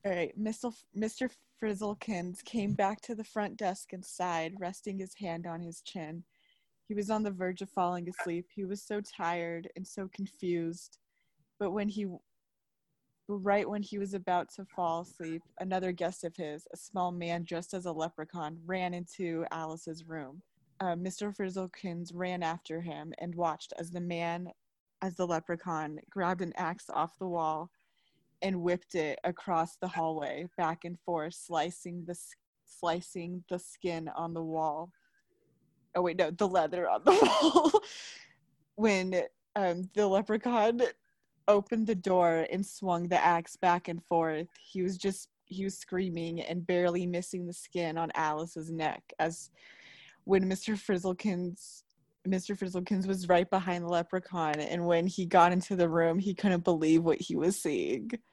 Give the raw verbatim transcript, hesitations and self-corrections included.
All right, Mister F- Mister Frizzlekins came back to the front desk and sighed, resting his hand on his chin. He was on the verge of falling asleep. He was so tired and so confused. But when he, right when he was about to fall asleep, another guest of his, a small man dressed as a leprechaun, ran into Alice's room. Uh, Mister Frizzlekins ran after him and watched as the man, as the leprechaun, grabbed an axe off the wall and whipped it across the hallway, back and forth, slicing the slicing the skin on the wall. Oh wait, no, the leather on the wall. When um, the leprechaun opened the door and swung the axe back and forth, he was just he was screaming and barely missing the skin on Alice's neck. As when Mister Frizzlekins Mister Frizzlekins was right behind the leprechaun, and when he got into the room, he couldn't believe what he was seeing.